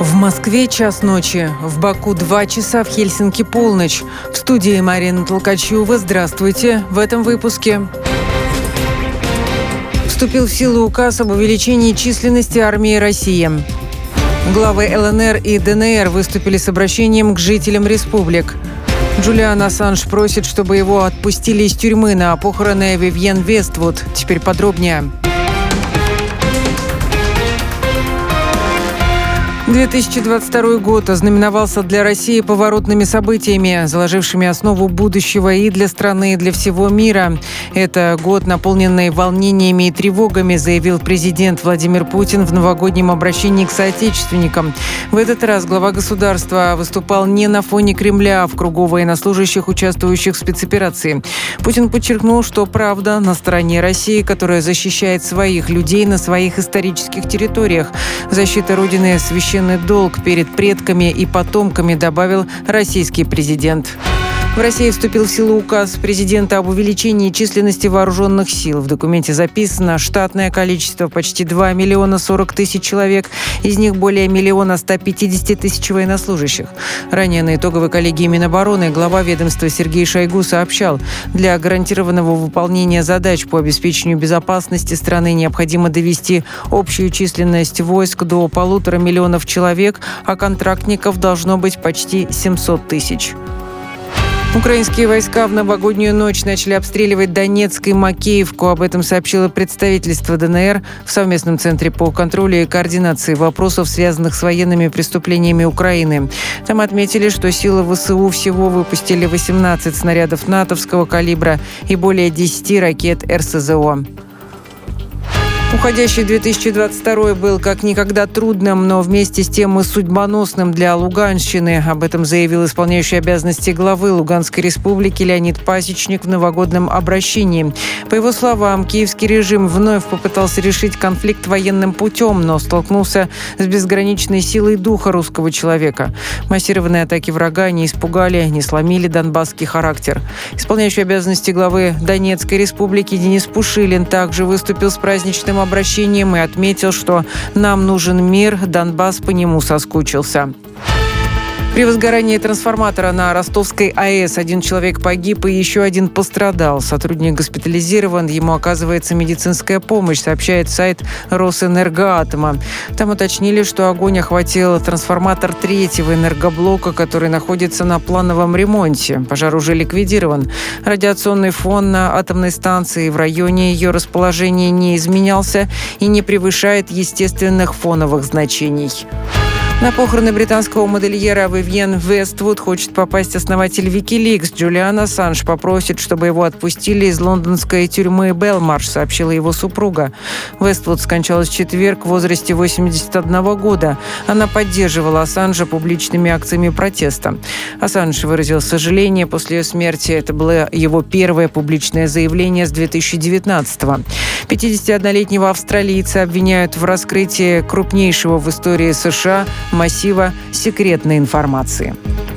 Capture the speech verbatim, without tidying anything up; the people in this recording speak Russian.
В Москве час ночи, в Баку два часа, в Хельсинки полночь. В студии Марина Толкачева. Здравствуйте. В этом выпуске. Вступил в силу указ об увеличении численности армии России. Главы эл эн эр и дэ эн эр выступили с обращением к жителям республик. Джулиан Ассанж просит, чтобы его отпустили из тюрьмы на похороны Вивьен Вествуд. Теперь подробнее. две тысячи двадцать второй год ознаменовался для России поворотными событиями, заложившими основу будущего и для страны, и для всего мира. Это год, наполненный волнениями и тревогами, заявил президент Владимир Путин в новогоднем обращении к соотечественникам. В этот раз глава государства выступал не на фоне Кремля, а в кругу военнослужащих, участвующих в спецоперации. Путин подчеркнул, что правда на стороне России, которая защищает своих людей на своих исторических территориях. Защита Родины – священный долг перед предками и потомками, добавил российский президент. В России вступил в силу указ президента об увеличении численности вооруженных сил. В документе записано штатное количество почти два миллиона сорок тысяч человек, из них более миллиона ста пятидесяти тысяч военнослужащих. Ранее на итоговой коллегии Минобороны глава ведомства Сергей Шойгу сообщал, для гарантированного выполнения задач по обеспечению безопасности страны необходимо довести общую численность войск до полутора миллионов человек, а контрактников должно быть почти семьсот тысяч. Украинские войска в новогоднюю ночь начали обстреливать Донецк и Макеевку. Об этом сообщило представительство дэ эн эр в совместном центре по контролю и координации вопросов, связанных с военными преступлениями Украины. Там отметили, что силы вэ эс у всего выпустили восемнадцать снарядов натовского калибра и более десяти ракет эр эс зэ о. Уходящий две тысячи двадцать второй был как никогда трудным, но вместе с тем и судьбоносным для Луганщины. Об этом заявил исполняющий обязанности главы Луганской республики Леонид Пасечник в новогоднем обращении. По его словам, киевский режим вновь попытался решить конфликт военным путем, но столкнулся с безграничной силой духа русского человека. Массированные атаки врага не испугали, не сломили донбасский характер. Исполняющий обязанности главы Донецкой республики Денис Пушилин также выступил с праздничным обращением и отметил, что нам нужен мир, Донбасс по нему соскучился. При возгорании трансформатора на Ростовской а э с один человек погиб и еще один пострадал. Сотрудник госпитализирован, ему оказывается медицинская помощь, сообщает сайт Росэнергоатома. Там уточнили, что огонь охватил трансформатор третьего энергоблока, который находится на плановом ремонте. Пожар уже ликвидирован. Радиационный фон на атомной станции в районе ее расположения не изменялся и не превышает естественных фоновых значений. На похороны британского модельера Вивьен Вествуд хочет попасть основатель Wikileaks. Джулиан Ассанж попросит, чтобы его отпустили из лондонской тюрьмы Белмарш, сообщила его супруга. Вествуд скончалась в четверг в возрасте восьмидесяти одного года. Она поддерживала Ассанжа публичными акциями протеста. Ассанж выразил сожаление после ее смерти. Это было его первое публичное заявление с две тысячи девятнадцатого. пятидесятиоднолетнего австралийца обвиняют в раскрытии крупнейшего в истории США массива секретной информации.